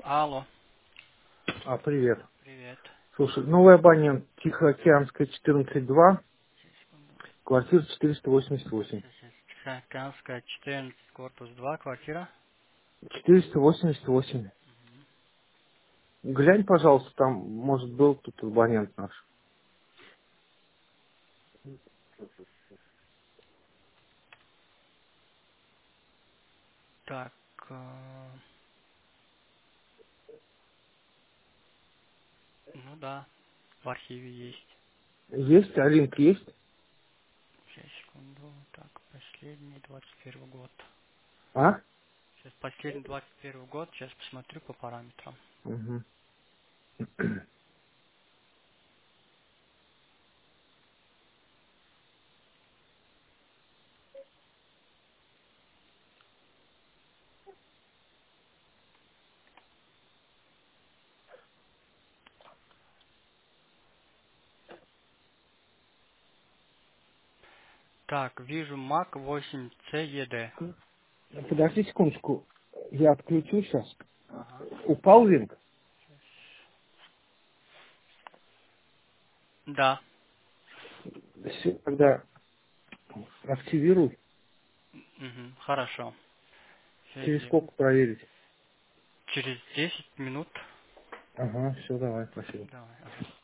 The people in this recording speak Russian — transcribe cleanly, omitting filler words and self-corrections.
Алло, Привет. привет. Слушай, новый абонент Тихоокеанская 14-2, Секунду. квартира 488. Тихоокеанская, 14, корпус 2, квартира. 488. Глянь, пожалуйста, там, может, был тут абонент наш. Так, ну да, в архиве есть. Есть, а линк есть? Сейчас, секунду. Так, последний, 21 год. А? Сейчас, последний, 21 год. Сейчас посмотрю по параметрам. Угу. Так, вижу Mac 8CED. Подожди секундочку, я отключу сейчас. Ага. Упал линк? Да. Все, тогда активируй. Угу, хорошо. Сейчас Через сделаю. сколько проверить? Через 10 минут. Ага, все, давай, спасибо. Давай. Ага.